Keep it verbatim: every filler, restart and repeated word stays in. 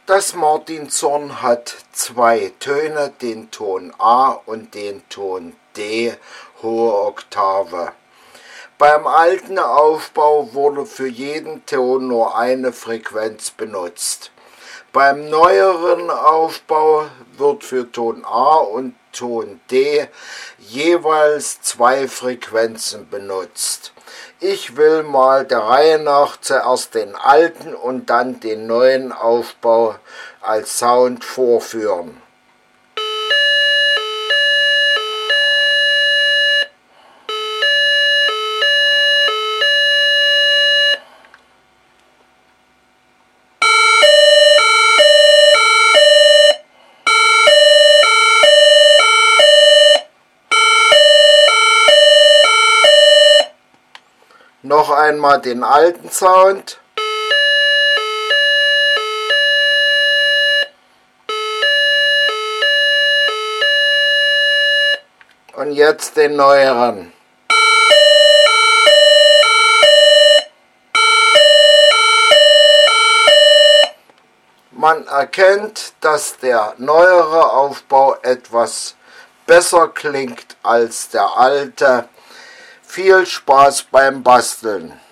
Das Martinshorn hat zwei Töne, den Ton A und den Ton D, hohe Oktave. Beim alten Aufbau wurde für jeden Ton nur eine Frequenz benutzt. Beim neueren Aufbau wird für Ton A und Ton D jeweils zwei Frequenzen benutzt. Ich will mal der Reihe nach zuerst den alten und dann den neuen Aufbau als Sound vorführen. Noch einmal den alten Sound. Und jetzt den neueren. Man erkennt, dass der neuere Aufbau etwas besser klingt als der alte. Viel Spaß beim Basteln!